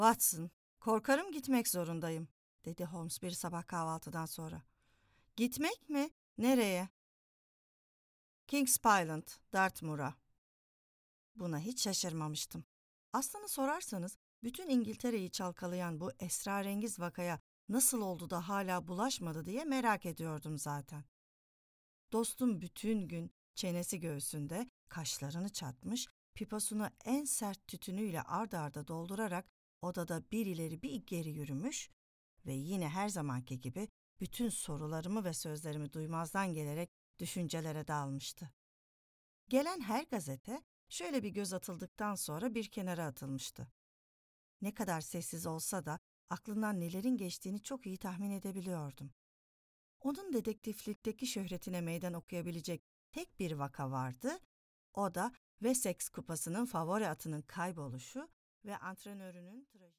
Watson, korkarım gitmek zorundayım, dedi Holmes bir sabah kahvaltıdan sonra. Gitmek mi? Nereye? Kings Island, Dartmoor'a. Buna hiç şaşırmamıştım. Aslını sorarsanız, bütün İngiltere'yi çalkalayan bu esrarengiz vakaya nasıl oldu da hala bulaşmadı diye merak ediyordum zaten. Dostum bütün gün çenesi göğsünde, kaşlarını çatmış, piposunu en sert tütünüyle ard arda doldurarak odada bir ileri bir geri yürümüş ve yine her zamanki gibi bütün sorularımı ve sözlerimi duymazdan gelerek düşüncelere dalmıştı. Gelen her gazete şöyle bir göz atıldıktan sonra bir kenara atılmıştı. Ne kadar sessiz olsa da aklından nelerin geçtiğini çok iyi tahmin edebiliyordum. Onun dedektiflikteki şöhretine meydan okuyabilecek tek bir vaka vardı, o da Wessex Kupası'nın favori atının kayboluşu ve antrenörünün trajedi.